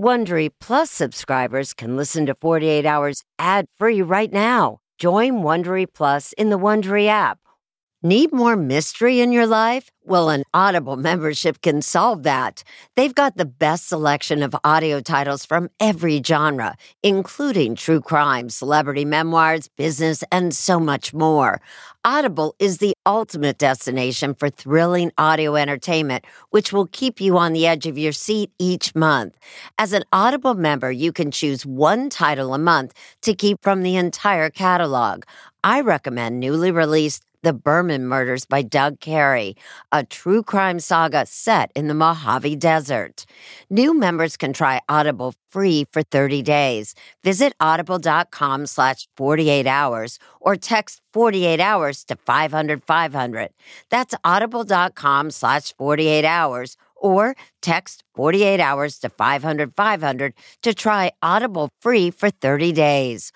Wondery Plus subscribers can listen to 48 Hours ad-free right now. Join Wondery Plus in the Wondery app. Need more mystery in your life? Well, an Audible membership can solve that. They've got the best selection of audio titles from every genre, including true crime, celebrity memoirs, business, and so much more. Audible is the ultimate destination for thrilling audio entertainment, which will keep you on the edge of your seat each month. As an Audible member, you can choose one title a month to keep from the entire catalog. I recommend newly released The Berman Murders by Doug Carey, a true crime saga set in the Mojave Desert. New members can try Audible free for 30 days. Visit audible.com/48hours or text 48 hours to 500-500. That's audible.com/48hours or text 48 hours to 500-500 to try Audible free for 30 days.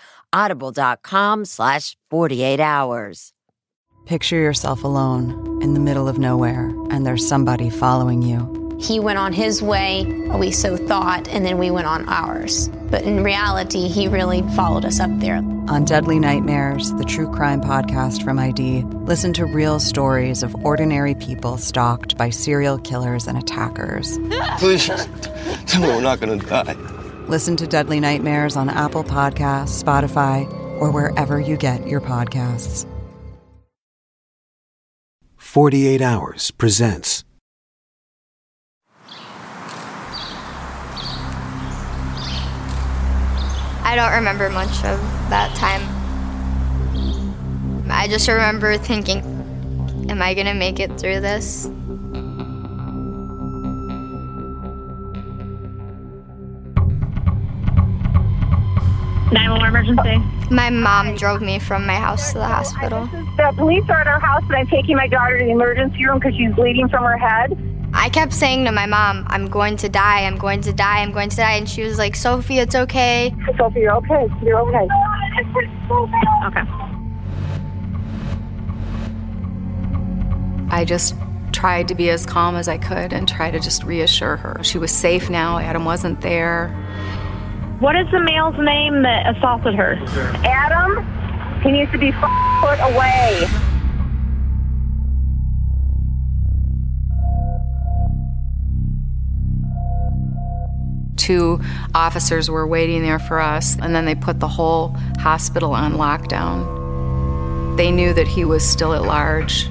Audible.com/48hours. Picture yourself alone in the middle of nowhere, and there's somebody following you. He went on his way, we so thought, and then we went on ours. But in reality, he really followed us up there. On Deadly Nightmares, the true crime podcast from ID, listen to real stories of ordinary people stalked by serial killers and attackers. Please, tell me we're not going to die. Listen to Deadly Nightmares on Apple Podcasts, Spotify, or wherever you get your podcasts. 48 Hours presents. I don't remember much of that time. I just remember thinking, am I gonna make it through this? 911 emergency. My mom drove me from my house to the hospital. The police are at our house, and I'm taking my daughter to the emergency room because she's bleeding from her head. I kept saying to my mom, I'm going to die, I'm going to die, I'm going to die. And she was like, Sophie, it's okay. Sophie, you're okay. You're okay. Okay. I just tried to be as calm as I could and try to just reassure her. She was safe now. Adam wasn't there. What is the male's name that assaulted her? Adam? He needs to be put away. Two officers were waiting there for us, and then they put the whole hospital on lockdown. They knew that he was still at large.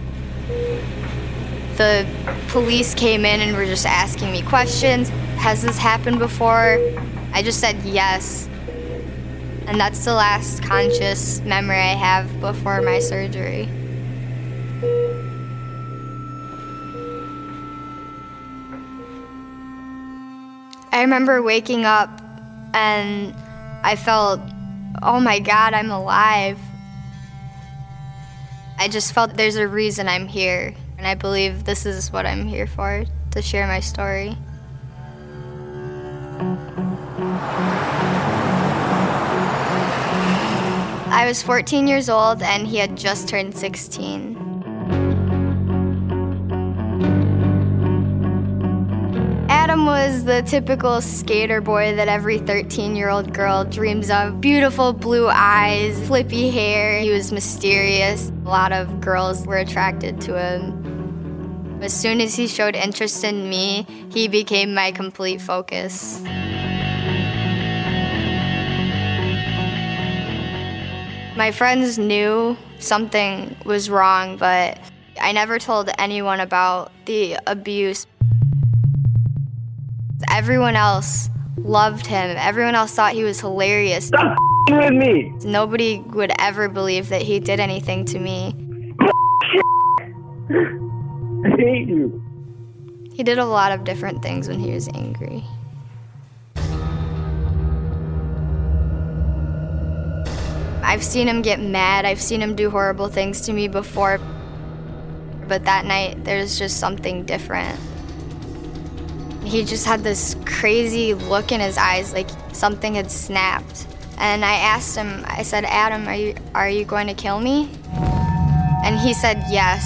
The police came in and were just asking me questions. Has this happened before? I just said yes. And that's the last conscious memory I have before my surgery. I remember waking up and I felt, oh my God, I'm alive. I just felt there's a reason I'm here. And I believe this is what I'm here for, to share my story. I was 14 years old and he had just turned 16. Adam was the typical skater boy that every 13-year-old girl dreams of. Beautiful blue eyes, flippy hair. He was mysterious. A lot of girls were attracted to him. As soon as he showed interest in me, he became my complete focus. My friends knew something was wrong, but I never told anyone about the abuse. Everyone else loved him. Everyone else thought he was hilarious. Stop with me! Nobody would ever believe that he did anything to me. I hate you. He did a lot of different things when he was angry. I've seen him get mad. I've seen him do horrible things to me before. But that night, there's just something different. He just had this crazy look in his eyes, like something had snapped. And I asked him, I said, Adam, are you going to kill me? And he said, yes.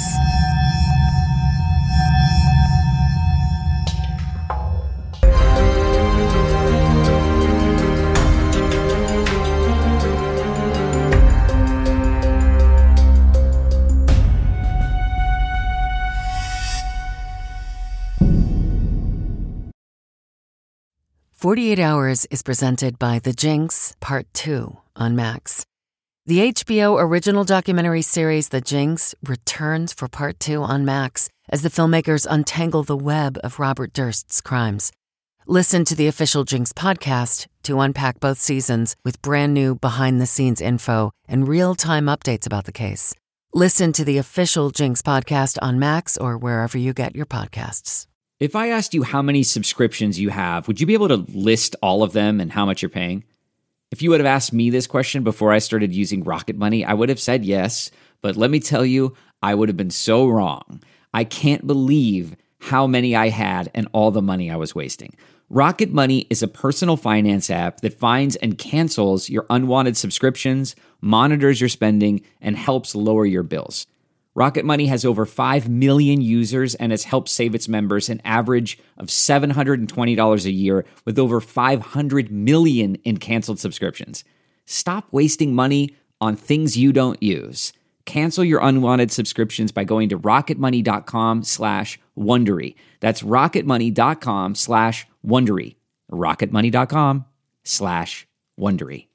48 Hours is presented by The Jinx, Part 2 on Max. The HBO original documentary series The Jinx returns for Part 2 on Max as the filmmakers untangle the web of Robert Durst's crimes. Listen to the official Jinx podcast to unpack both seasons with brand new behind-the-scenes info and real-time updates about the case. Listen to the official Jinx podcast on Max or wherever you get your podcasts. If I asked you how many subscriptions you have, would you be able to list all of them and how much you're paying? If you would have asked me this question before I started using Rocket Money, I would have said yes, but let me tell you, I would have been so wrong. I can't believe how many I had and all the money I was wasting. Rocket Money is a personal finance app that finds and cancels your unwanted subscriptions, monitors your spending, and helps lower your bills. Rocket Money has over 5 million users and has helped save its members an average of $720 a year with over 500 million in canceled subscriptions. Stop wasting money on things you don't use. Cancel your unwanted subscriptions by going to rocketmoney.com/Wondery. That's rocketmoney.com/Wondery. rocketmoney.com/Wondery.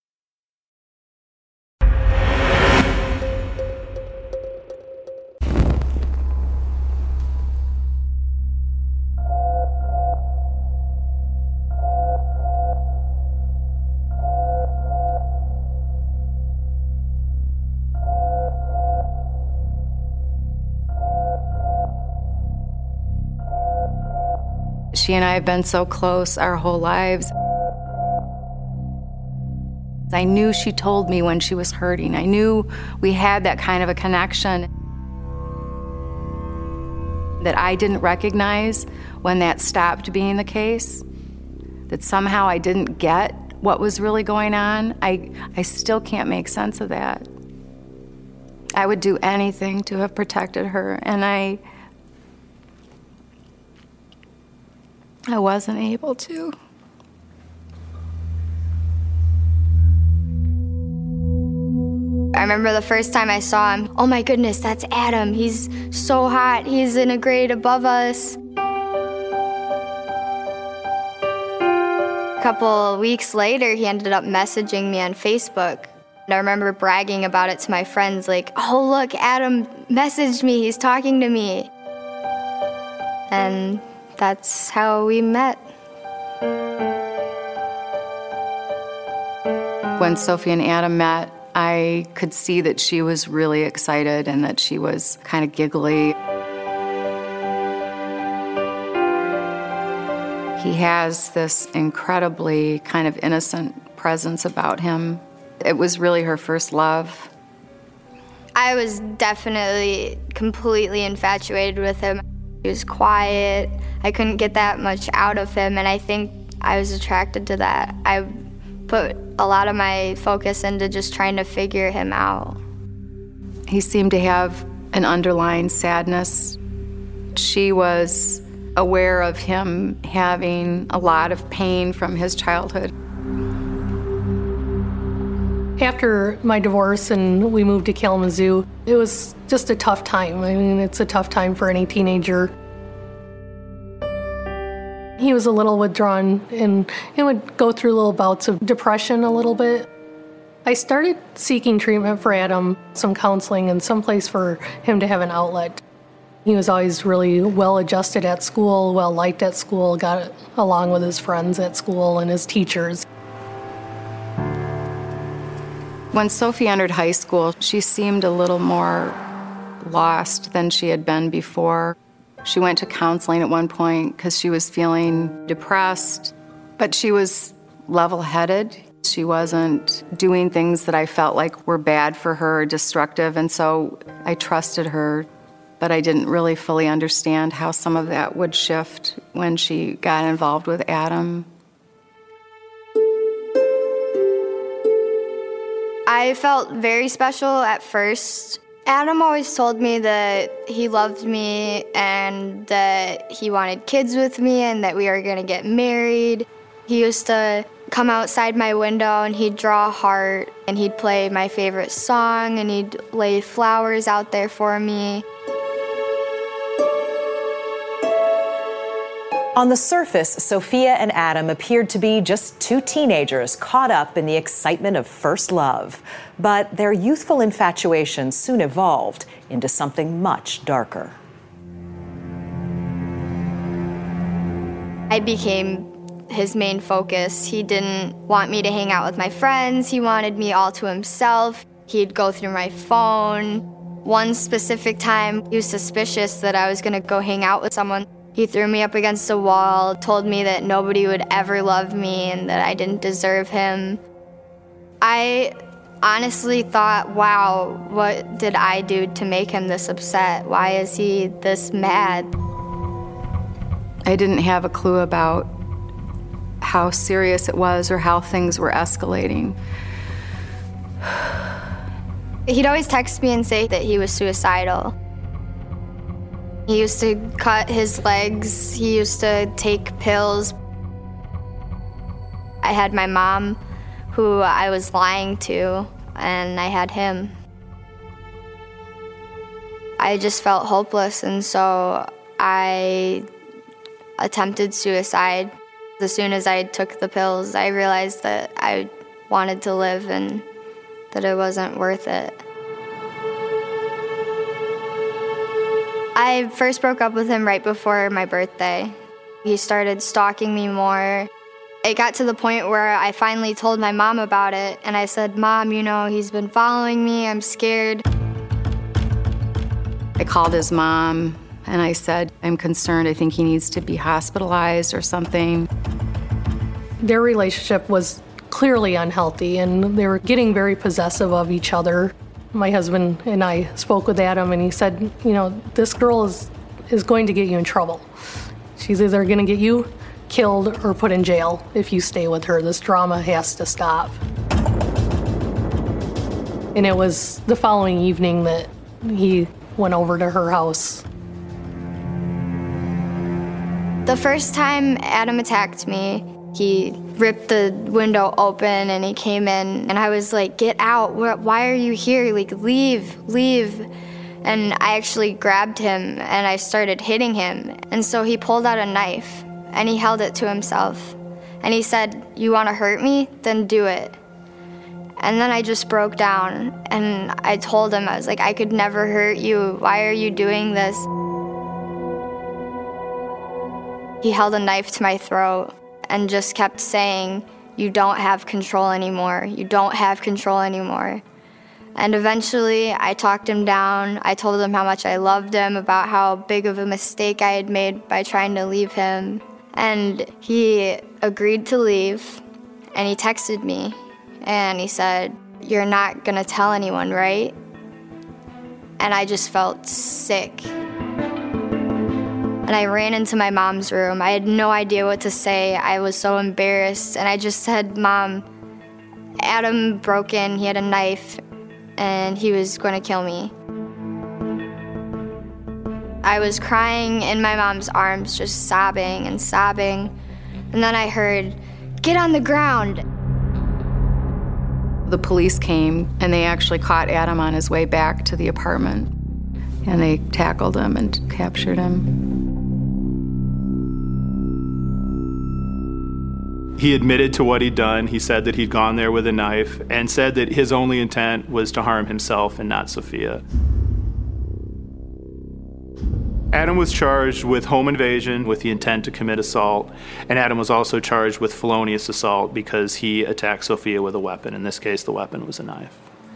She and I have been so close our whole lives. I knew she told me when she was hurting. I knew we had that kind of a connection that I didn't recognize when that stopped being the case, that somehow I didn't get what was really going on. I still can't make sense of that. I would do anything to have protected her, and I wasn't able to. I remember the first time I saw him, oh my goodness, that's Adam. He's so hot. He's in a grade above us. A couple of weeks later, he ended up messaging me on Facebook. And I remember bragging about it to my friends, like, oh, look, Adam messaged me. He's talking to me. And that's how we met. When Sophie and Adam met, I could see that she was really excited and that she was kind of giggly. He has this incredibly kind of innocent presence about him. It was really her first love. I was definitely completely infatuated with him. He was quiet. I couldn't get that much out of him, and I think I was attracted to that. I put a lot of my focus into just trying to figure him out. He seemed to have an underlying sadness. She was aware of him having a lot of pain from his childhood. After my divorce and we moved to Kalamazoo, it was just a tough time. I mean, it's a tough time for any teenager. He was a little withdrawn and would go through little bouts of depression a little bit. I started seeking treatment for Adam, some counseling, and some place for him to have an outlet. He was always really well-adjusted at school, well-liked at school, got along with his friends at school and his teachers. When Sophie entered high school, she seemed a little more lost than she had been before. She went to counseling at one point because she was feeling depressed, but she was level-headed. She wasn't doing things that I felt like were bad for her, destructive, and so I trusted her, but I didn't really fully understand how some of that would shift when she got involved with Adam. I felt very special at first. Adam always told me that he loved me and that he wanted kids with me and that we were going to get married. He used to come outside my window and he'd draw a heart and he'd play my favorite song and he'd lay flowers out there for me. On the surface, Sophia and Adam appeared to be just two teenagers caught up in the excitement of first love. But their youthful infatuation soon evolved into something much darker. I became his main focus. He didn't want me to hang out with my friends. He wanted me all to himself. He'd go through my phone. One specific time, he was suspicious that I was going to go hang out with someone. He threw me up against a wall, told me that nobody would ever love me and that I didn't deserve him. I honestly thought, wow, what did I do to make him this upset? Why is he this mad? I didn't have a clue about how serious it was or how things were escalating. He'd always text me and say that he was suicidal. He used to cut his legs. He used to take pills. I had my mom, who I was lying to, and I had him. I just felt hopeless, and so I attempted suicide. As soon as I took the pills, I realized that I wanted to live and that it wasn't worth it. I first broke up with him right before my birthday. He started stalking me more. It got to the point where I finally told my mom about it, and I said, "Mom, you know, he's been following me, I'm scared." I called his mom, and I said, "I'm concerned, I think he needs to be hospitalized or something." Their relationship was clearly unhealthy, and they were getting very possessive of each other. My husband and I spoke with Adam, and he said, you know, this girl is going to get you in trouble. She's either going to get you killed or put in jail if you stay with her. This drama has to stop. And it was the following evening that he went over to her house. The first time Adam attacked me, he ripped the window open and he came in, and I was like, "Get out, why are you here? Like, leave. And I actually grabbed him and I started hitting him. And so he pulled out a knife and he held it to himself. And he said, "You want to hurt me? Then do it." And then I just broke down and I told him, I was like, "I could never hurt you. Why are you doing this?" He held a knife to my throat and just kept saying, "You don't have control anymore. You don't have control anymore." And eventually I talked him down. I told him how much I loved him, about how big of a mistake I had made by trying to leave him. And he agreed to leave, and he texted me and he said, "You're not gonna tell anyone, right?" And I just felt sick. And I ran into my mom's room. I had no idea what to say. I was so embarrassed. And I just said, "Mom, Adam broke in, he had a knife, and he was going to kill me." I was crying in my mom's arms, just sobbing and sobbing. And then I heard, "Get on the ground." The police came, and they actually caught Adam on his way back to the apartment. And they tackled him and captured him. He admitted to what he'd done. He said that he'd gone there with a knife and said that his only intent was to harm himself and not Sophia. Adam was charged with home invasion with the intent to commit assault, and Adam was also charged with felonious assault because he attacked Sophia with a weapon. In this case, the weapon was a knife.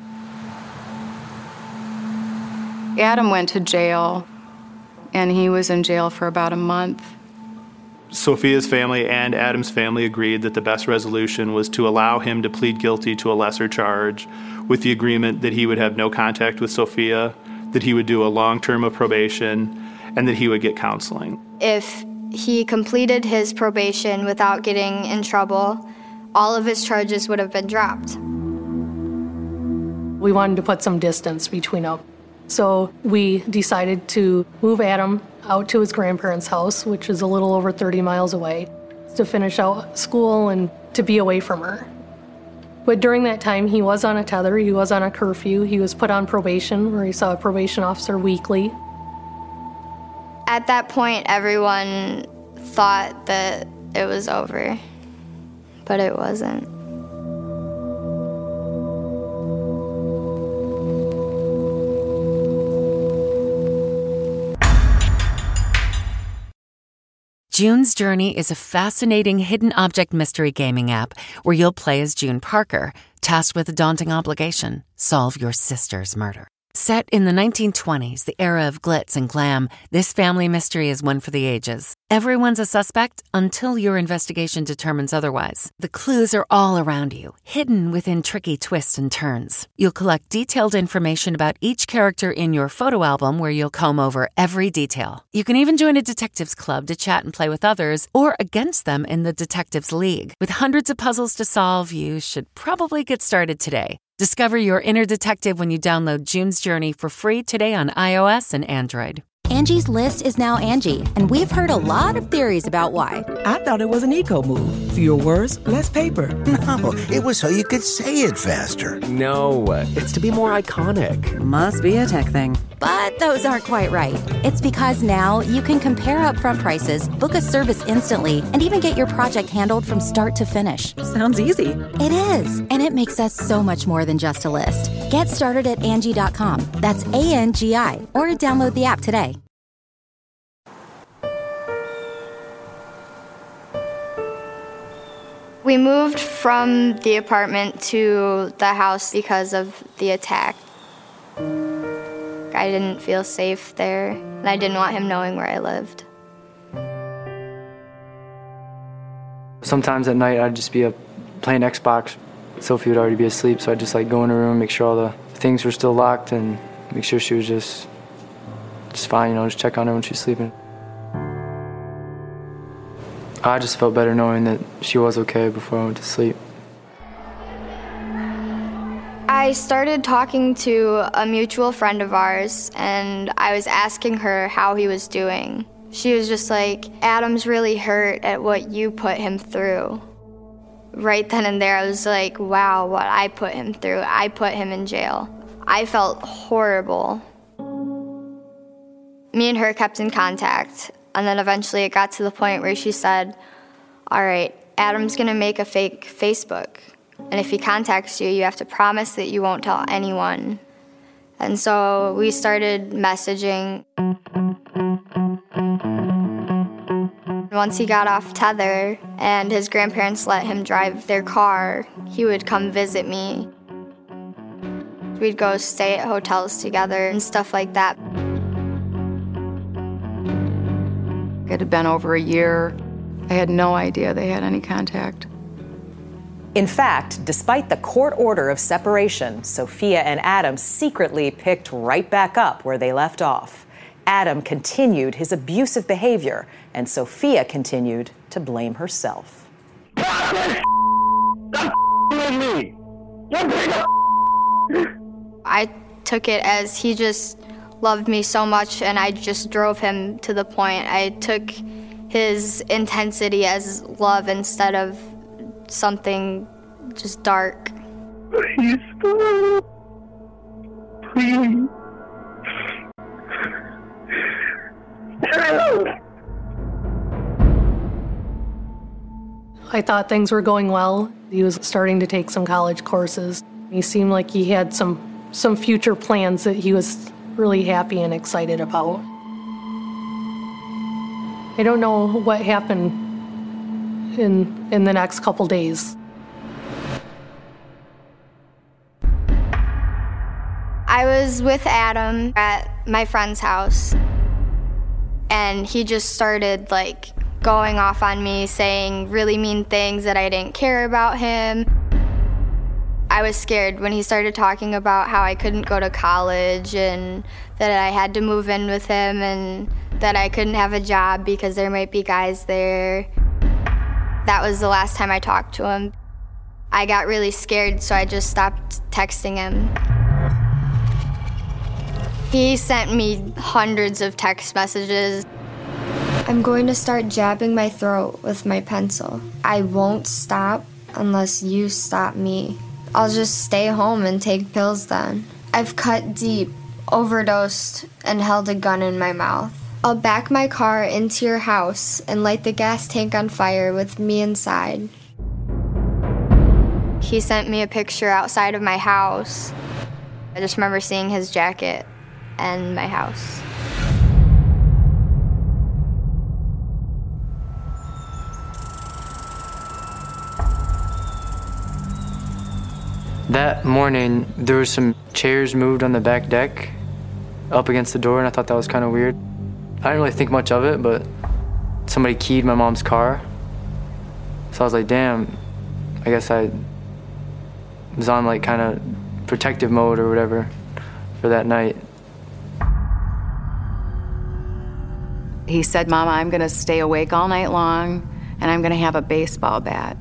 Adam went to jail, and he was in jail for about a month. Sophia's family and Adam's family agreed that the best resolution was to allow him to plead guilty to a lesser charge with the agreement that he would have no contact with Sophia, that he would do a long term of probation, and that he would get counseling. If he completed his probation without getting in trouble, all of his charges would have been dropped. We wanted to put some distance between them. So we decided to move Adam out to his grandparents' house, which is a little over 30 miles away, to finish out school and to be away from her. But during that time, he was on a tether, he was on a curfew, he was put on probation, where he saw a probation officer weekly. At that point, everyone thought that it was over, but it wasn't. June's Journey is a fascinating hidden object mystery gaming app where you'll play as June Parker, tasked with a daunting obligation: solve your sister's murder. Set in the 1920s, the era of glitz and glam, this family mystery is one for the ages. Everyone's a suspect until your investigation determines otherwise. The clues are all around you, hidden within tricky twists and turns. You'll collect detailed information about each character in your photo album where you'll comb over every detail. You can even join a detectives club to chat and play with others or against them in the Detectives League. With hundreds of puzzles to solve, you should probably get started today. Discover your inner detective when you download June's Journey for free today on iOS and Android. Angie's List is now Angie, and we've heard a lot of theories about why. I thought it was an eco move. Fewer words, less paper. No, it was so you could say it faster. No, it's to be more iconic. Must be a tech thing. But those aren't quite right. It's because now you can compare upfront prices, book a service instantly, and even get your project handled from start to finish. Sounds easy. It is, and it makes us so much more than just a list. Get started at Angie.com. That's ANGI, or download the app today. We moved from the apartment to the house because of the attack. I didn't feel safe there, and I didn't want him knowing where I lived. Sometimes at night I'd just be up playing Xbox. Sophie would already be asleep, so I'd just go in her room, make sure all the things were still locked, and make sure she was just fine, just check on her when she was sleeping. I just felt better knowing that she was okay before I went to sleep. I started talking to a mutual friend of ours, and I was asking her how he was doing. She was just like, "Adam's really hurt at what you put him through." Right then and there, I was like, wow, what I put him through. I put him in jail. I felt horrible. Me and her kept in contact, and then eventually it got to the point where she said, "All right, Adam's gonna make a fake Facebook. And if he contacts you, you have to promise that you won't tell anyone." And so we started messaging. Once he got off tether and his grandparents let him drive their car, he would come visit me. We'd go stay at hotels together and stuff like that. It had been over a year. I had no idea they had any contact. In fact, despite the court order of separation, Sophia and Adam secretly picked right back up where they left off. Adam continued his abusive behavior, and Sophia continued to blame herself. I took it as he just loved me so much, and I just drove him to the point. I took his intensity as love instead of something just dark. Please stop. Please. I thought things were going well. He was starting to take some college courses. He seemed like he had some future plans that he was really happy and excited about. I don't know what happened in the next couple days. I was with Adam at my friend's house, and he just started going off on me, saying really mean things that I didn't care about him. I was scared when he started talking about how I couldn't go to college and that I had to move in with him and that I couldn't have a job because there might be guys there. That was the last time I talked to him. I got really scared, so I just stopped texting him. He sent me hundreds of text messages. "I'm going to start jabbing my throat with my pencil. I won't stop unless you stop me. I'll just stay home and take pills then. I've cut deep, overdosed, and held a gun in my mouth. I'll back my car into your house and light the gas tank on fire with me inside. He sent me a picture outside of my house. I just remember seeing his jacket and my house. That morning, there were some chairs moved on the back deck up against the door, and I thought that was kind of weird. I didn't really think much of it, but somebody keyed my mom's car. So I was like, damn, I guess I was on like kind of protective mode or whatever for that night. He said, Mama, I'm gonna stay awake all night long and I'm gonna have a baseball bat.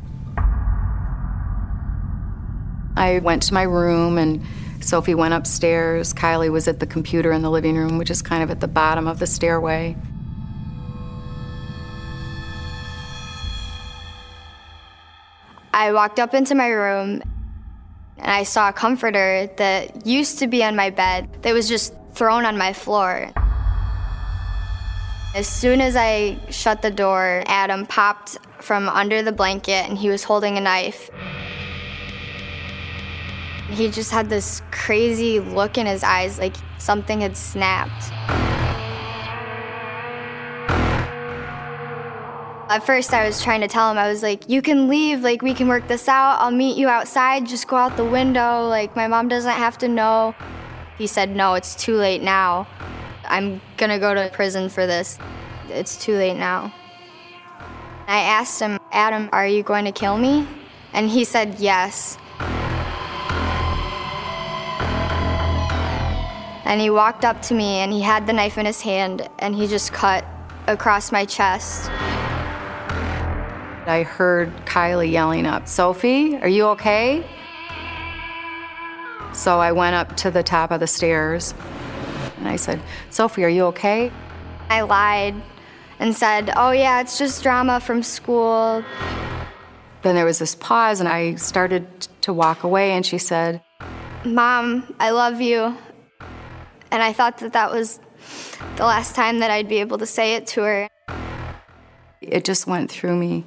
I went to my room and Sophie went upstairs. Kylie was at the computer in the living room, which is kind of at the bottom of the stairway. I walked up into my room and I saw a comforter that used to be on my bed that was just thrown on my floor. As soon as I shut the door, Adam popped from under the blanket and he was holding a knife. He just had this crazy look in his eyes, like something had snapped. At first I was trying to tell him, I was like, you can leave, like we can work this out, I'll meet you outside, just go out the window, like my mom doesn't have to know. He said, no, it's too late now. I'm gonna go to prison for this. It's too late now. I asked him, Adam, are you going to kill me? And he said, yes. And he walked up to me and he had the knife in his hand and he just cut across my chest. I heard Kylie yelling up, Sophie, are you okay? So I went up to the top of the stairs and I said, Sophie, are you okay? I lied and said, oh yeah, it's just drama from school. Then there was this pause and I started to walk away and she said, Mom, I love you. And I thought that that was the last time that I'd be able to say it to her. It just went through me.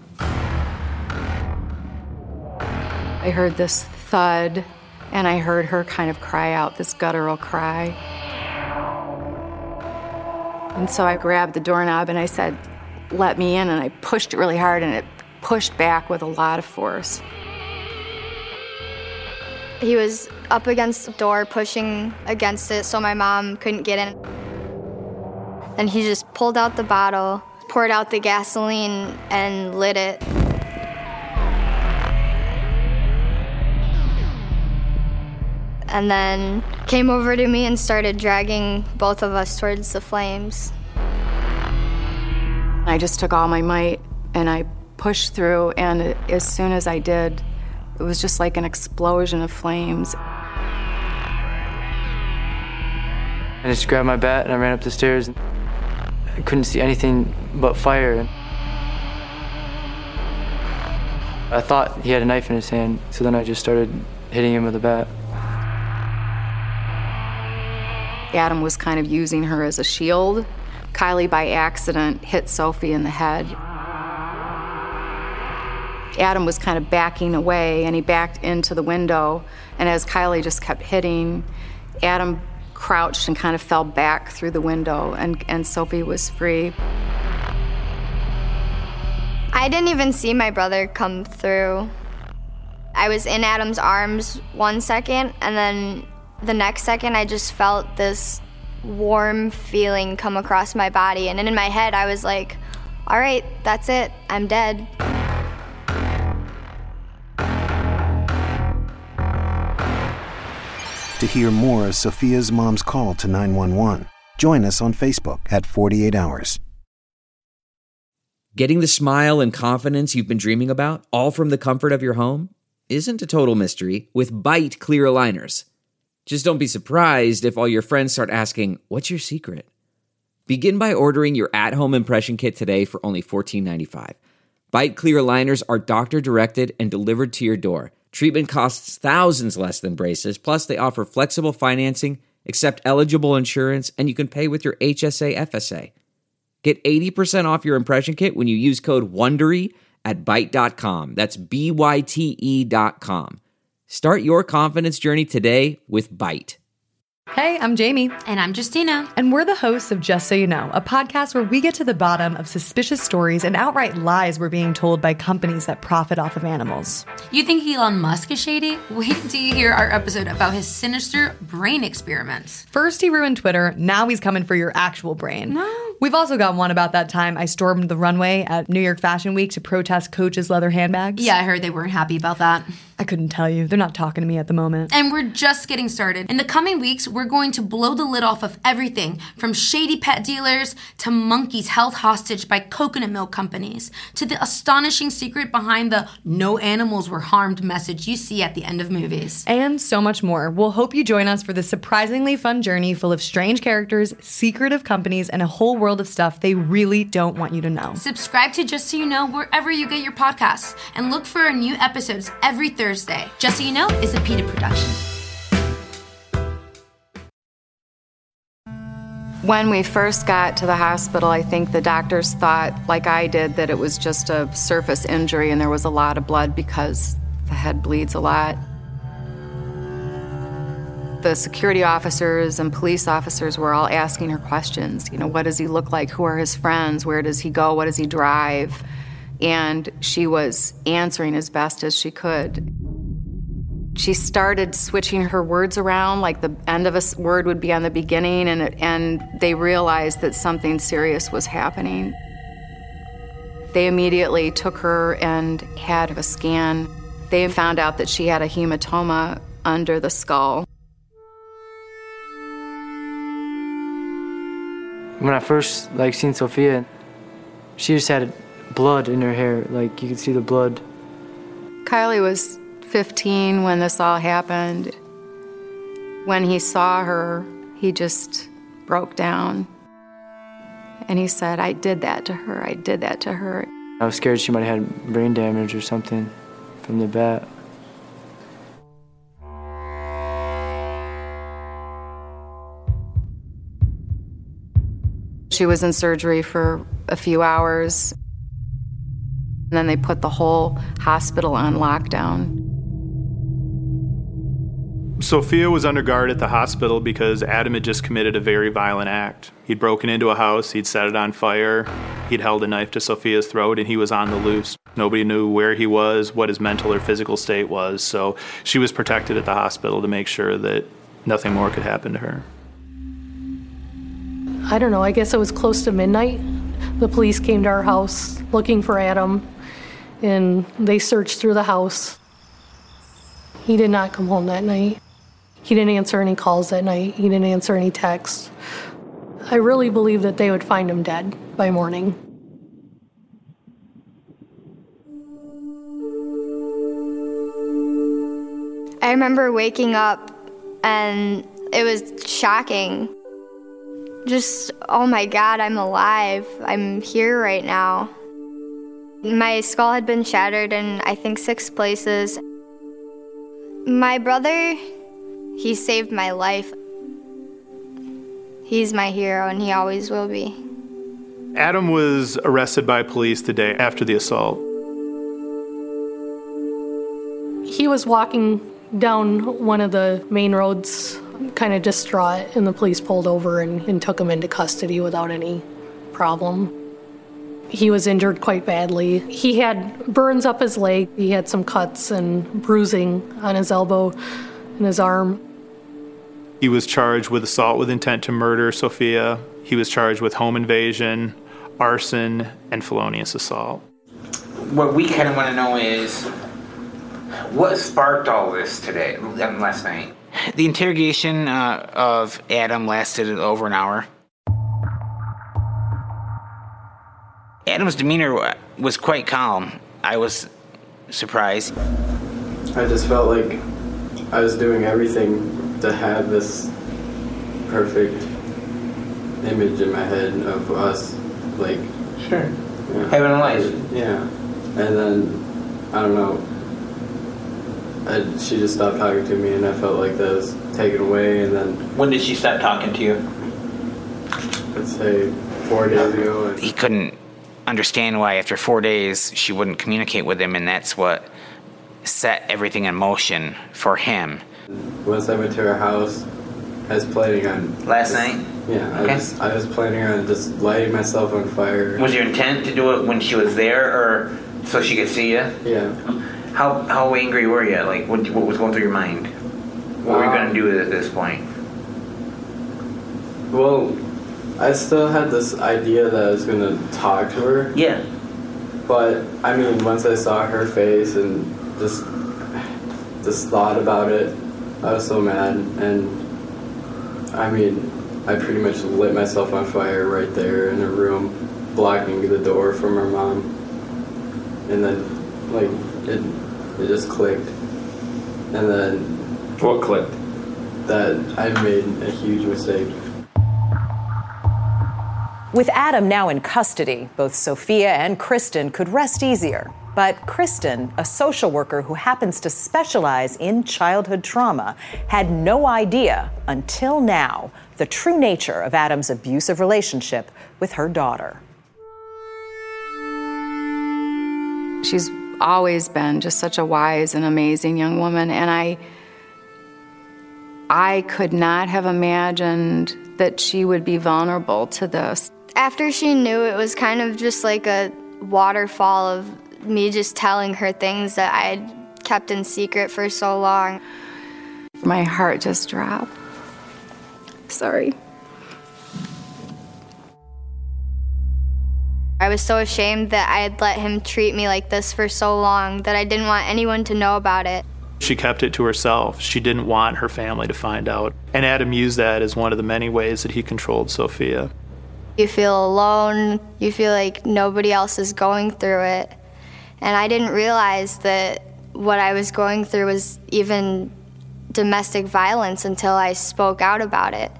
I heard this thud, and I heard her kind of cry out, this guttural cry. And so I grabbed the doorknob and I said, let me in, and I pushed it really hard, and it pushed back with a lot of force. He was up against the door, pushing against it so my mom couldn't get in. And he just pulled out the bottle, poured out the gasoline, and lit it. And then came over to me and started dragging both of us towards the flames. I just took all my might and I pushed through, and as soon as I did, it was just like an explosion of flames. I just grabbed my bat and I ran up the stairs. I couldn't see anything but fire. I thought he had a knife in his hand, so then I just started hitting him with a bat. Adam was kind of using her as a shield. Kylie, by accident, hit Sophie in the head. Adam was kind of backing away, and he backed into the window. And as Kylie just kept hitting, Adam crouched and kind of fell back through the window, and Sophie was free. I didn't even see my brother come through. I was in Adam's arms 1 second, and then the next second I just felt this warm feeling come across my body. And in my head I was like, all right, that's it, I'm dead. To hear more of Sophia's mom's call to 911, join us on Facebook at 48 Hours. Getting the smile and confidence you've been dreaming about, all from the comfort of your home, isn't a total mystery with Byte clear aligners. Just don't be surprised if all your friends start asking, what's your secret? Begin by ordering your at-home impression kit today for only $14.95. Byte clear aligners are doctor-directed and delivered to your door. Treatment costs thousands less than braces, plus they offer flexible financing, accept eligible insurance, and you can pay with your HSA FSA. Get 80% off your impression kit when you use code WONDERY at Byte.com. That's BYTE.com. Start your confidence journey today with Byte. Hey, I'm Jamie. And I'm Justina. And we're the hosts of Just So You Know, a podcast where we get to the bottom of suspicious stories and outright lies we're being told by companies that profit off of animals. You think Elon Musk is shady? Wait till you hear our episode about his sinister brain experiments. First he ruined Twitter, now he's coming for your actual brain. No. We've also got one about that time I stormed the runway at New York Fashion Week to protest Coach's leather handbags. Yeah, I heard they weren't happy about that. I couldn't tell you. They're not talking to me at the moment. And we're just getting started. In the coming weeks, we're going to blow the lid off of everything from shady pet dealers to monkeys held hostage by coconut milk companies to the astonishing secret behind the "no animals were harmed" message you see at the end of movies. And so much more. We'll hope you join us for this surprisingly fun journey full of strange characters, secretive companies, and a whole world of stuff they really don't want you to know. Subscribe to Just So You Know wherever you get your podcasts and look for our new episodes every Thursday. Just So You Know is a PETA production. When we first got to the hospital, I think the doctors thought, like I did, that it was just a surface injury and there was a lot of blood because the head bleeds a lot. The security officers and police officers were all asking her questions. You know, what does he look like? Who are his friends? Where does he go? What does he drive? And she was answering as best as she could. She started switching her words around, like the end of a word would be on the beginning, and they realized that something serious was happening. They immediately took her and had a scan. They found out that she had a hematoma under the skull. When I first seen Sophia, she just had blood in her hair, like you could see the blood. Kylie was 15 when this all happened. When he saw her, he just broke down. And he said, I did that to her, I did that to her. I was scared she might have had brain damage or something from the bat. She was in surgery for a few hours. And then they put the whole hospital on lockdown. Sophia was under guard at the hospital because Adam had just committed a very violent act. He'd broken into a house, he'd set it on fire, he'd held a knife to Sophia's throat, and he was on the loose. Nobody knew where he was, what his mental or physical state was, so she was protected at the hospital to make sure that nothing more could happen to her. I don't know, I guess it was close to midnight. The police came to our house looking for Adam, and they searched through the house. He did not come home that night. He didn't answer any calls that night. He didn't answer any texts. I really believe that they would find him dead by morning. I remember waking up and it was shocking. Just, oh my God, I'm alive. I'm here right now. My skull had been shattered in, I think, 6 places. My brother, he saved my life. He's my hero, and he always will be. Adam was arrested by police the day after the assault. He was walking down one of the main roads, kind of distraught, and the police pulled over and took him into custody without any problem. He was injured quite badly. He had burns up his leg. He had some cuts and bruising on his elbow and his arm. He was charged with assault with intent to murder Sophia. He was charged with home invasion, arson, and felonious assault. What we kind of want to know is what sparked all this today, last night? The interrogation of Adam lasted over an hour. Adam's demeanor was quite calm. I was surprised. I just felt like I was doing everything to have this perfect image in my head of us, like... Sure. Yeah, having a life. Yeah. And then, I don't know, she just stopped talking to me and I felt like that was taken away, and then... When did she stop talking to you? I'd say 4 days ago. He couldn't understand why after 4 days she wouldn't communicate with him, and that's what set everything in motion for him. Once I went to her house, I was planning on... Last night? Yeah, Okay. I was planning on just lighting myself on fire. Was your intent to do it when she was there, or so she could see you? Yeah. How angry were you? Like, what was going through your mind? What were you going to do at this point? Well, I still had this idea that I was going to talk to her. Yeah. But, I mean, once I saw her face and just thought about it, I was so mad. And, I mean, I pretty much lit myself on fire right there in her room, blocking the door from her mom. And then, like, it just clicked. And then... What clicked? That I made a huge mistake. With Adam now in custody, both Sophia and Kristen could rest easier. But Kristen, a social worker who happens to specialize in childhood trauma, had no idea until now the true nature of Adam's abusive relationship with her daughter. She's always been just such a wise and amazing young woman, and I could not have imagined that she would be vulnerable to this. After she knew, it was kind of just like a waterfall of me just telling her things that I had kept in secret for so long. My heart just dropped. Sorry. I was so ashamed that I had let him treat me like this for so long that I didn't want anyone to know about it. She kept it to herself. She didn't want her family to find out. And Adam used that as one of the many ways that he controlled Sophia. You feel alone. You feel like nobody else is going through it. And I didn't realize that what I was going through was even domestic violence until I spoke out about it.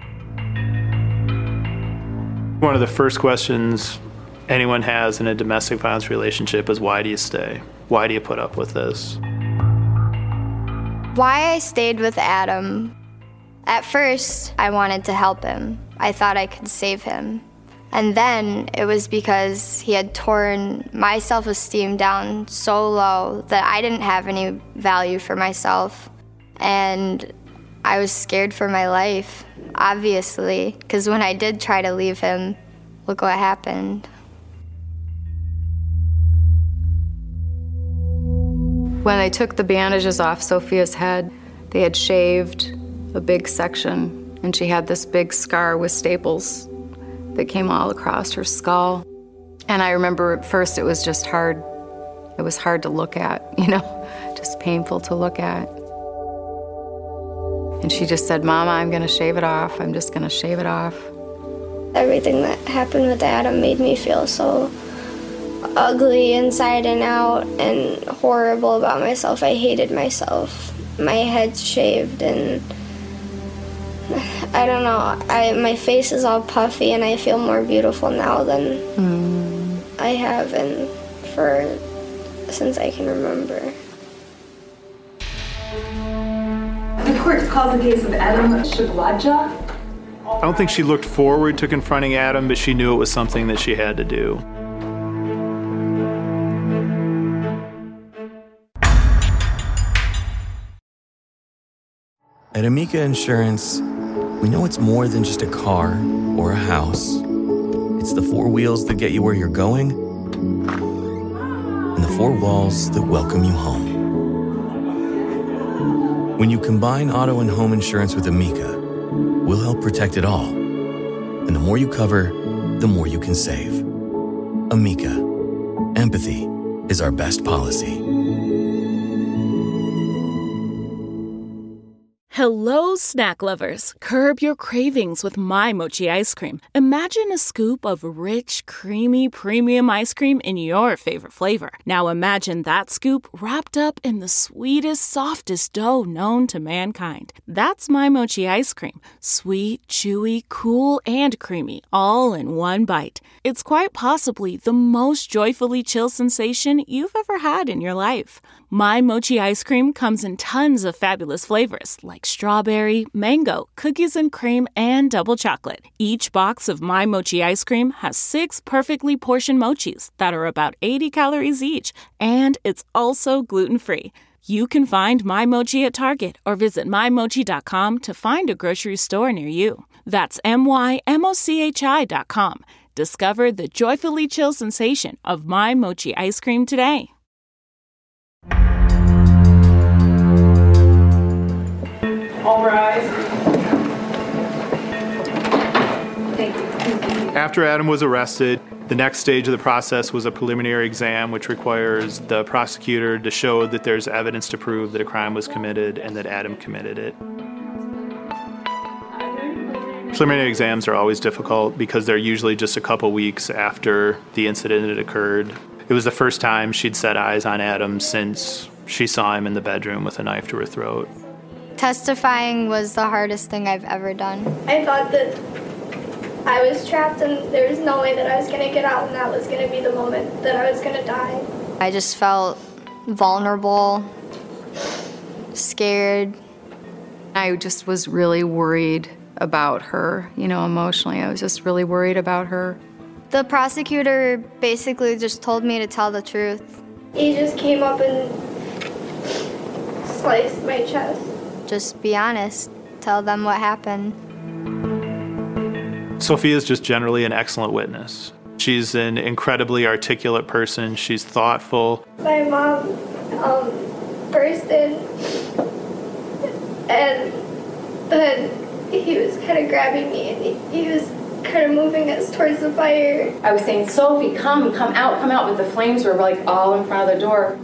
One of the first questions anyone has in a domestic violence relationship is, why do you stay? Why do you put up with this? Why I stayed with Adam. At first, I wanted to help him. I thought I could save him. And then it was because he had torn my self-esteem down so low that I didn't have any value for myself. And I was scared for my life, obviously, because when I did try to leave him, look what happened. When they took the bandages off Sophia's head, they had shaved a big section, and she had this big scar with staples that came all across her skull. And I remember at first it was just hard. It was hard to look at, just painful to look at. And she just said, "Mama, I'm gonna shave it off. I'm just gonna shave it off." Everything that happened with Adam made me feel so ugly inside and out and horrible about myself. I hated myself. My head's shaved and I don't know. My face is all puffy and I feel more beautiful now than I have since I can remember. The court calls the case of Adam Shagwadja. I don't think she looked forward to confronting Adam, but she knew it was something that she had to do. At Amica Insurance, we know it's more than just a car or a house. It's the four wheels that get you where you're going and the four walls that welcome you home. When you combine auto and home insurance with Amica, we'll help protect it all. And the more you cover, the more you can save. Amica. Empathy is our best policy. Hello, snack lovers. Curb your cravings with My Mochi ice cream. Imagine a scoop of rich, creamy, premium ice cream in your favorite flavor. Now imagine that scoop wrapped up in the sweetest, softest dough known to mankind. That's My Mochi ice cream. Sweet, chewy, cool, and creamy, all in one bite. It's quite possibly the most joyfully chill sensation you've ever had in your life. My Mochi ice cream comes in tons of fabulous flavors like strawberry, mango, cookies and cream, and double chocolate. Each box of My Mochi ice cream has 6 perfectly portioned mochis that are about 80 calories each, and it's also gluten-free. You can find My Mochi at Target or visit mymochi.com to find a grocery store near you. That's mymochi.com. Discover the joyfully chill sensation of My Mochi ice cream today. All rise. Thank you. After Adam was arrested, the next stage of the process was a preliminary exam, which requires the prosecutor to show that there's evidence to prove that a crime was committed and that Adam committed it. Preliminary exams are always difficult because they're usually just a couple weeks after the incident had occurred. It was the first time she'd set eyes on Adam since she saw him in the bedroom with a knife to her throat. Testifying was the hardest thing I've ever done. I thought that I was trapped and there was no way that I was going to get out, and that was going to be the moment that I was going to die. I just felt vulnerable, scared. I just was really worried about her, emotionally. I was just really worried about her. The prosecutor basically just told me to tell the truth. He just came up and sliced my chest. Just be honest. Tell them what happened. Sophia's just generally an excellent witness. She's an incredibly articulate person. She's thoughtful. My mom burst in, and then he was kind of grabbing me, and he was kind of moving us towards the fire. I was saying, Sophie, come out, but the flames were like all in front of the door.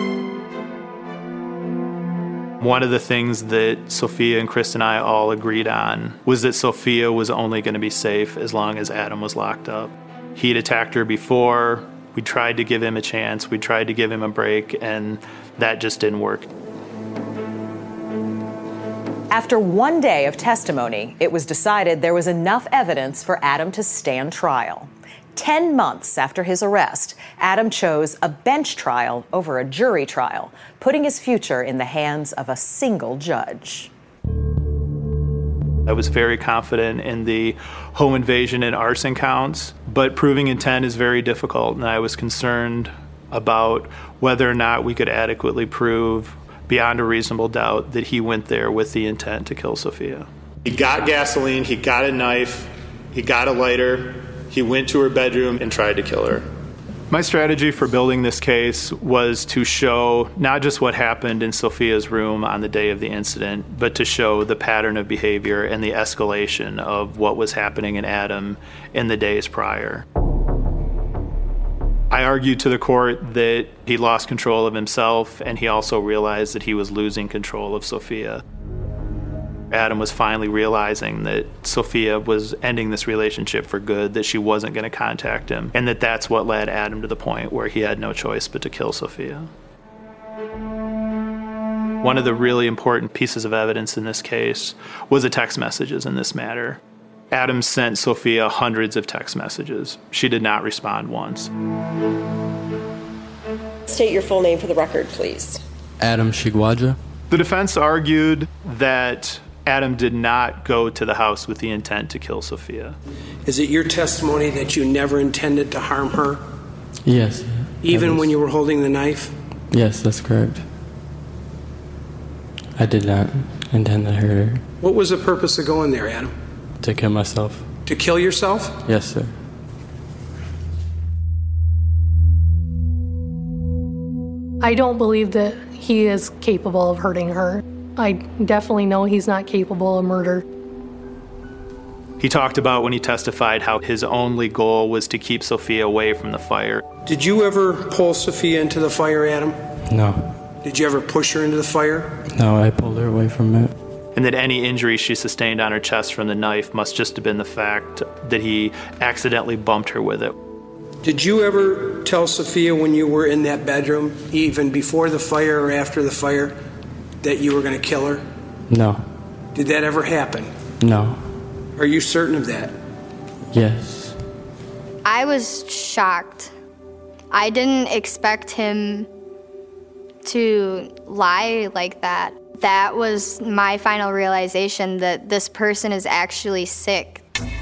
One of the things that Sophia and Chris and I all agreed on was that Sophia was only going to be safe as long as Adam was locked up. He'd attacked her before. We tried to give him a chance. We tried to give him a break, and that just didn't work. After one day of testimony, it was decided there was enough evidence for Adam to stand trial. 10 months after his arrest, Adam chose a bench trial over a jury trial, putting his future in the hands of a single judge. I was very confident in the home invasion and arson counts, but proving intent is very difficult, and I was concerned about whether or not we could adequately prove beyond a reasonable doubt that he went there with the intent to kill Sophia. He got gasoline, he got a knife, he got a lighter, he went to her bedroom and tried to kill her. My strategy for building this case was to show not just what happened in Sophia's room on the day of the incident, but to show the pattern of behavior and the escalation of what was happening in Adam in the days prior. I argued to the court that he lost control of himself, and he also realized that he was losing control of Sophia. Adam was finally realizing that Sophia was ending this relationship for good, that she wasn't going to contact him, and that that's what led Adam to the point where he had no choice but to kill Sophia. One of the really important pieces of evidence in this case was the text messages in this matter. Adam sent Sophia hundreds of text messages. She did not respond once. State your full name for the record, please. Adam Shigwaja. The defense argued that Adam did not go to the house with the intent to kill Sophia. Is it your testimony that you never intended to harm her? Yes. Even when you were holding the knife? Yes, that's correct. I did not intend to hurt her. What was the purpose of going there, Adam? To kill myself. To kill yourself? Yes, sir. I don't believe that he is capable of hurting her. I definitely know he's not capable of murder. He talked about when he testified how his only goal was to keep Sophia away from the fire. Did you ever pull Sophia into the fire, Adam? No. Did you ever push her into the fire? No, I pulled her away from it. And that any injury she sustained on her chest from the knife must just have been the fact that he accidentally bumped her with it. Did you ever tell Sophia when you were in that bedroom, even before the fire or after the fire, that you were going to kill her? No. Did that ever happen? No. Are you certain of that? Yes. I was shocked. I didn't expect him to lie like that. That was my final realization that this person is actually sick.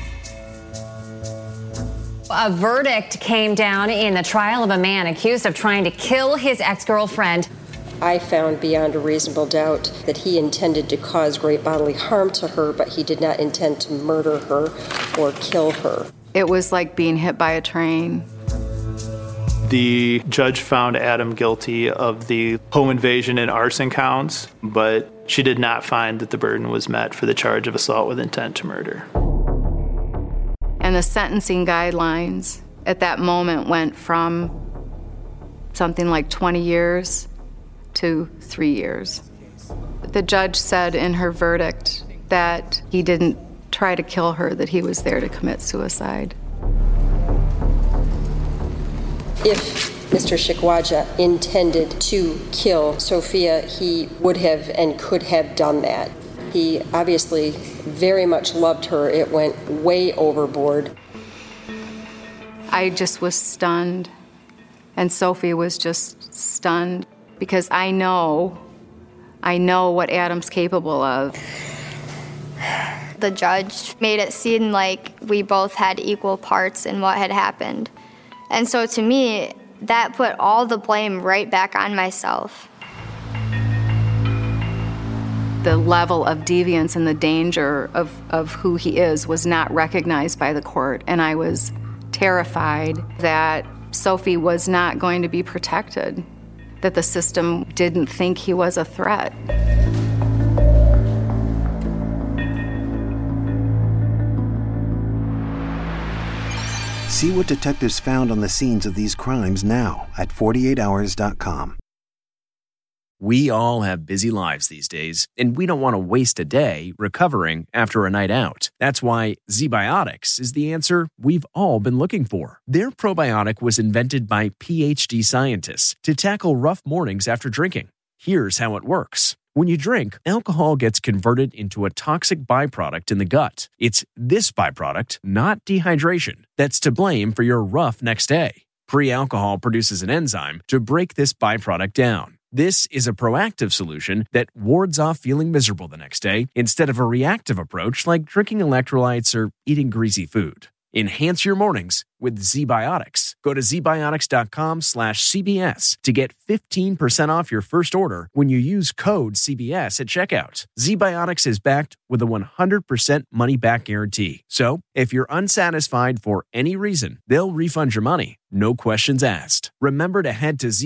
A verdict came down in the trial of a man accused of trying to kill his ex-girlfriend. I found beyond a reasonable doubt that he intended to cause great bodily harm to her, but he did not intend to murder her or kill her. It was like being hit by a train. The judge found Adam guilty of the home invasion and arson counts, but she did not find that the burden was met for the charge of assault with intent to murder. And the sentencing guidelines at that moment went from something like 20 years to 3 years. The judge said in her verdict that he didn't try to kill her, that he was there to commit suicide. If Mr. Shikwaja intended to kill Sophia, he would have and could have done that. He obviously very much loved her. It went way overboard. I just was stunned, and Sophie was just stunned, because I know what Adam's capable of. The judge made it seem like we both had equal parts in what had happened. And so to me, that put all the blame right back on myself. The level of deviance and the danger of who he is was not recognized by the court, and I was terrified that Sophie was not going to be protected, that the system didn't think he was a threat. See what detectives found on the scenes of these crimes now at 48hours.com. We all have busy lives these days, and we don't want to waste a day recovering after a night out. That's why ZBiotics is the answer we've all been looking for. Their probiotic was invented by PhD scientists to tackle rough mornings after drinking. Here's how it works. When you drink, alcohol gets converted into a toxic byproduct in the gut. It's this byproduct, not dehydration, that's to blame for your rough next day. Pre-alcohol produces an enzyme to break this byproduct down. This is a proactive solution that wards off feeling miserable the next day instead of a reactive approach like drinking electrolytes or eating greasy food. Enhance your mornings with ZBiotics. Go to zbiotics.com/CBS to get 15% off your first order when you use code CBS at checkout. ZBiotics is backed with a 100% money-back guarantee. So, if you're unsatisfied for any reason, they'll refund your money. No questions asked. Remember to head to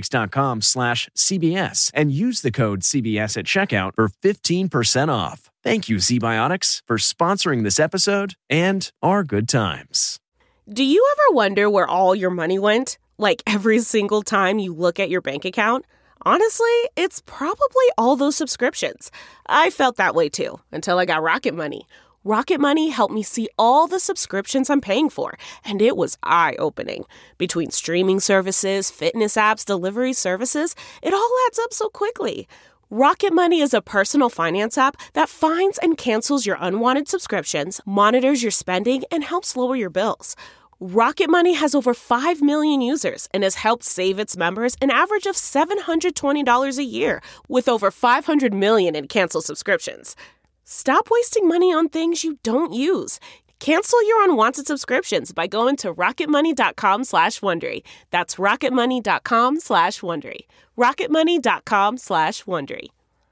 zbiotics.com/CBS and use the code CBS at checkout for 15% off. Thank you, ZBiotics, for sponsoring this episode and our good times. Do you ever wonder where all your money went? Like every single time you look at your bank account? Honestly, it's probably all those subscriptions. I felt that way too, until I got Rocket Money. Rocket Money helped me see all the subscriptions I'm paying for, and it was eye-opening. Between streaming services, fitness apps, delivery services, it all adds up so quickly. Rocket Money is a personal finance app that finds and cancels your unwanted subscriptions, monitors your spending, and helps lower your bills. Rocket Money has over 5 million users and has helped save its members an average of $720 a year, with over 500 million in canceled subscriptions. Stop wasting money on things you don't use. Cancel your unwanted subscriptions by going to rocketmoney.com/Wondery. That's rocketmoney.com/Wondery. rocketmoney.com/Wondery.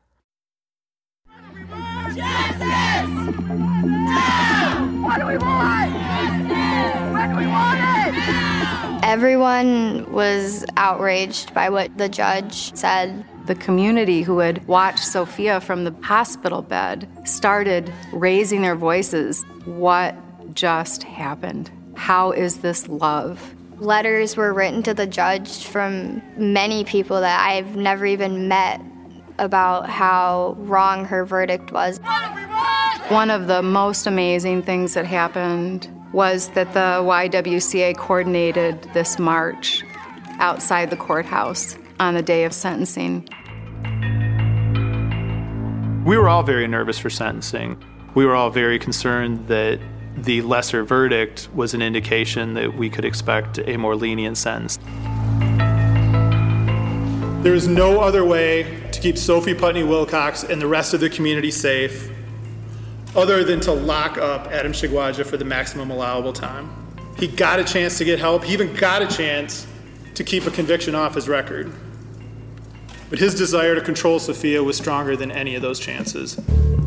Justice! No! What do we want? Justice! When do we want it? Now! Everyone was outraged by what the judge said. The community who had watched Sophia from the hospital bed started raising their voices. What just happened? How is this love? Letters were written to the judge from many people that I've never even met about how wrong her verdict was. One of the most amazing things that happened was that the YWCA coordinated this march outside the courthouse on the day of sentencing. We were all very nervous for sentencing. We were all very concerned that the lesser verdict was an indication that we could expect a more lenient sentence. There is no other way to keep Sophie Putney Wilcox and the rest of the community safe other than to lock up Adam Chigwaja for the maximum allowable time. He got a chance to get help. He even got a chance to keep a conviction off his record. But his desire to control Sophia was stronger than any of those chances.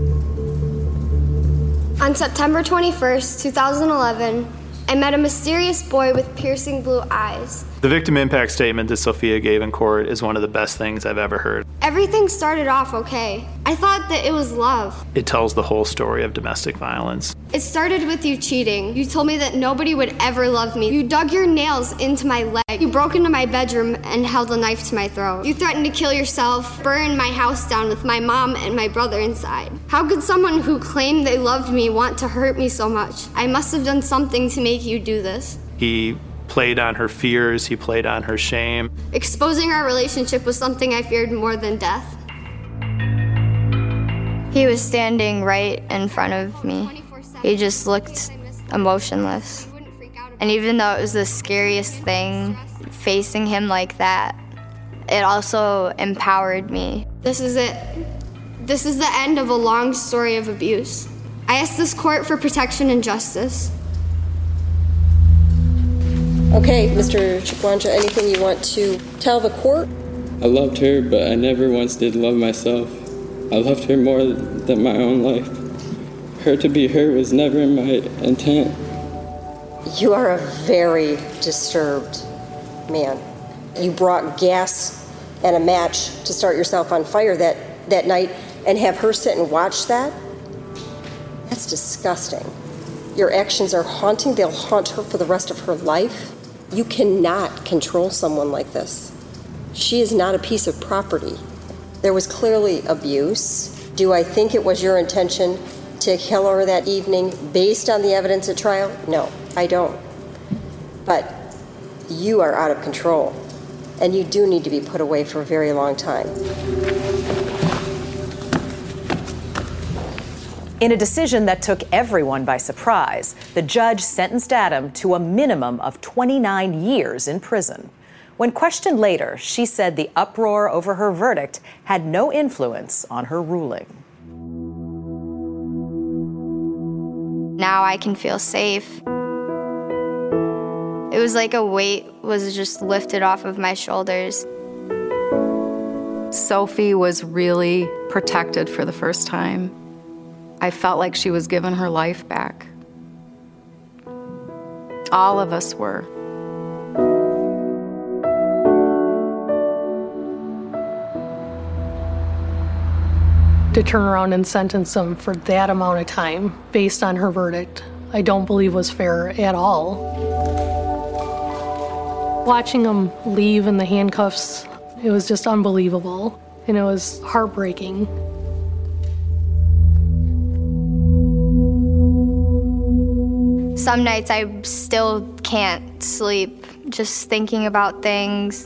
On September 21st, 2011, I met a mysterious boy with piercing blue eyes. The victim impact statement that Sophia gave in court is one of the best things I've ever heard. Everything started off okay. I thought that it was love. It tells the whole story of domestic violence. It started with you cheating. You told me that nobody would ever love me. You dug your nails into my leg. You broke into my bedroom and held a knife to my throat. You threatened to kill yourself, burn my house down with my mom and my brother inside. How could someone who claimed they loved me want to hurt me so much? I must have done something to make you do this. He played on her fears, he played on her shame. Exposing our relationship was something I feared more than death. He was standing right in front of me. He just looked emotionless. And even though it was the scariest thing, facing him like that, it also empowered me. This is it. This is the end of a long story of abuse. I ask this court for protection and justice. Okay, Mr. Chigwaja, anything you want to tell the court? I loved her, but I never once did love myself. I loved her more than my own life. Her to be her was never my intent. You are a very disturbed man. You brought gas and a match to start yourself on fire that night and have her sit and watch that? That's disgusting. Your actions are haunting. They'll haunt her for the rest of her life. You cannot control someone like this. She is not a piece of property. There was clearly abuse. Do I think it was your intention to kill her that evening based on the evidence at trial? No, I don't. But you are out of control, and you do need to be put away for a very long time. In a decision that took everyone by surprise, the judge sentenced Adam to a minimum of 29 years in prison. When questioned later, she said the uproar over her verdict had no influence on her ruling. Now I can feel safe. It was like a weight was just lifted off of my shoulders. Sophie was really protected for the first time. I felt like she was given her life back. All of us were. To turn around and sentence him for that amount of time based on her verdict, I don't believe was fair at all. Watching him leave in the handcuffs, it was just unbelievable, and it was heartbreaking. Some nights I still can't sleep, just thinking about things.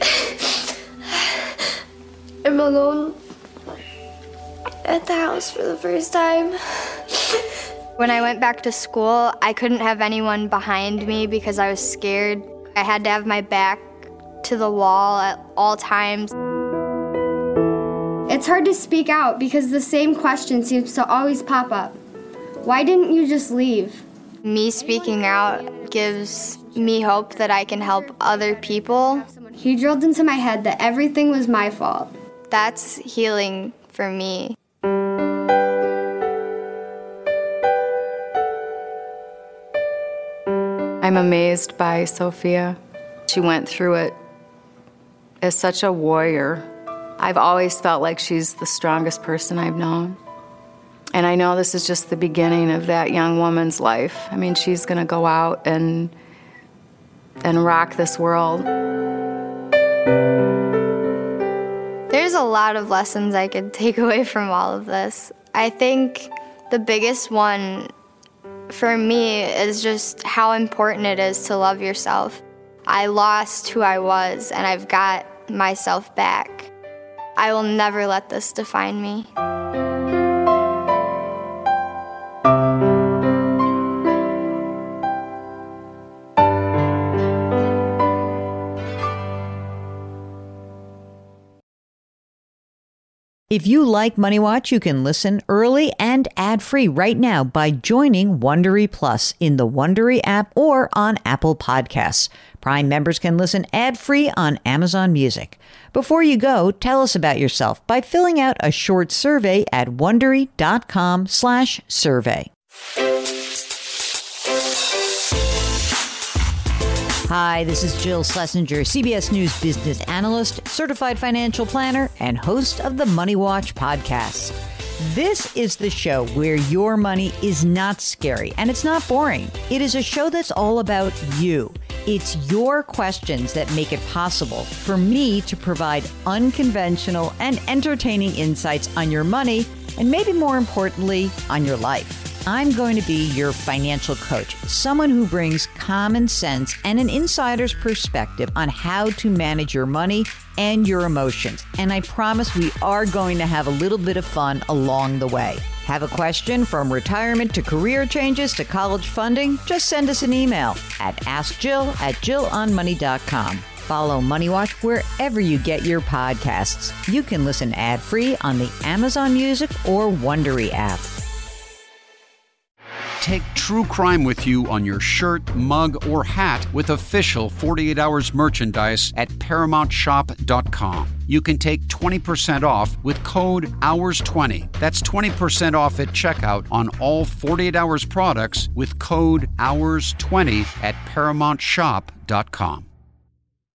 I'm alone at the house for the first time. When I went back to school, I couldn't have anyone behind me because I was scared. I had to have my back to the wall at all times. It's hard to speak out because the same question seems to always pop up. Why didn't you just leave? Me speaking out gives me hope that I can help other people. He drilled into my head that everything was my fault. That's healing for me. I'm amazed by Sophia. She went through it as such a warrior. I've always felt like she's the strongest person I've known. And I know this is just the beginning of that young woman's life. I mean, she's gonna go out and rock this world. There's a lot of lessons I could take away from all of this. I think the biggest one for me is just how important it is to love yourself. I lost who I was, and I've got myself back. I will never let this define me. If you like Money Watch, you can listen early and ad-free right now by joining Wondery Plus in the Wondery app or on Apple Podcasts. Prime members can listen ad-free on Amazon Music. Before you go, tell us about yourself by filling out a short survey at Wondery.com/survey. Hi, this is Jill Schlesinger, CBS News business analyst, certified financial planner, and host of the Money Watch podcast. This is the show where your money is not scary and it's not boring. It is a show that's all about you. It's your questions that make it possible for me to provide unconventional and entertaining insights on your money and maybe more importantly, on your life. I'm going to be your financial coach, someone who brings common sense and an insider's perspective on how to manage your money and your emotions. And I promise we are going to have a little bit of fun along the way. Have a question from retirement to career changes to college funding? Just send us an email at askjill@jillonmoney.com. Follow Money Watch wherever you get your podcasts. You can listen ad-free on the Amazon Music or Wondery app. Take true crime with you on your shirt, mug, or hat with official 48 Hours merchandise at ParamountShop.com. You can take 20% off with code HOURS20. That's 20% off at checkout on all 48 Hours products with code HOURS20 at ParamountShop.com.